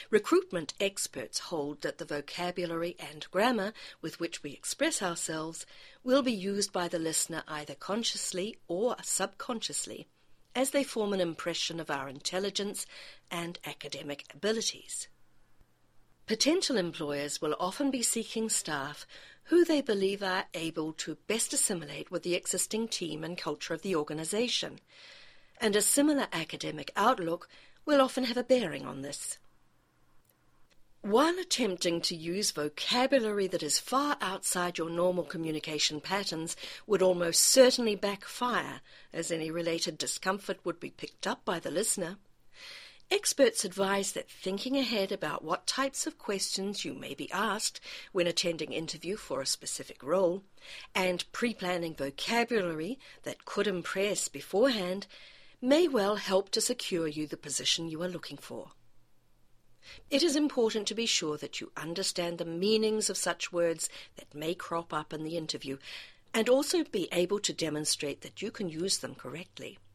Recruitment experts hold that the vocabulary and grammar with which we express ourselves will be used by the listener either consciously or subconsciously as they form an impression of our intelligence and academic abilities. Potential employers will often be seeking staff who they believe are able to best assimilate with the existing team and culture of the organization, and a similar academic outlook will often have a bearing on this. While attempting to use vocabulary that is far outside your normal communication patterns would almost certainly backfire, as any related discomfort would be picked up by the listener, experts advise that thinking ahead about what types of questions you may be asked when attending interview for a specific role, and pre-planning vocabulary that could impress beforehand, may well help to secure you the position you are looking for. It is important to be sure that you understand the meanings of such words that may crop up in the interview, and also be able to demonstrate that you can use them correctly.